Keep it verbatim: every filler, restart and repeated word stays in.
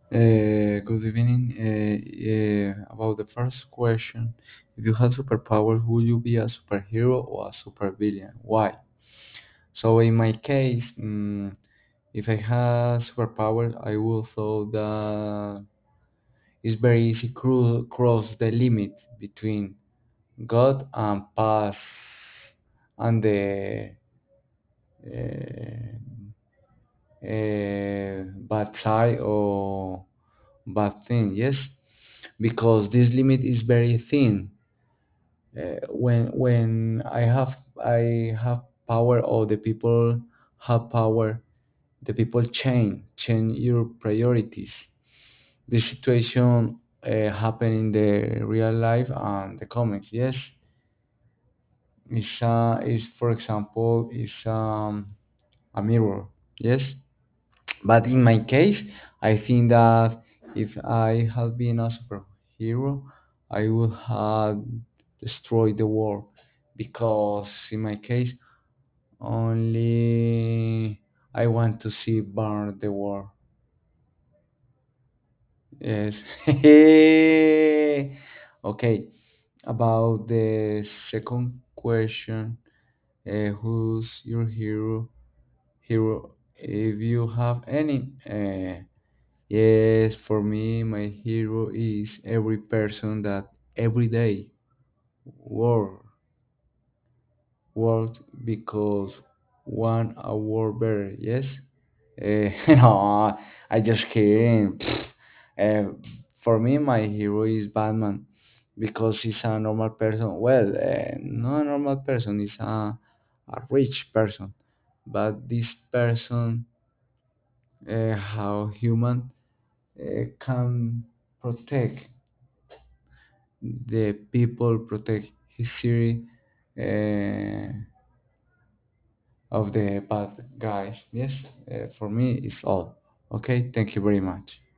Uh, good evening. Uh, uh, about the first question, if you had superpowers, would you be a superhero or a supervillain? Why? So in my case, mm, if I had superpowers, I would thought that it's very easy to cross the limit between God and past and the uh, uh, bad side or bad thing. Yes, because this limit is very thin. Uh, when when I have I have power or the people have power, the people change change your priorities. This situation uh, happen in the real life and the comics. Yes, it's uh, is for example is um, a mirror. Yes, but in my case, I think that if I had been a superhero, I would have destroyed the world because in my case, only I want to see burn the world. Yes. Okay. About the second question, uh, who's your hero? Hero, if you have any. Uh, Yes, for me, my hero is every person that every day work work because one hour better. Yes, uh, no, I just kidding. Pfft. Uh, for me, my hero is Batman because he's a normal person. Well, uh, not a normal person. He's a a rich person, but this person, uh, how human uh, can protect the people, protect history uh, of the bad guys. Yes, uh, for me, it's all. Okay, thank you very much.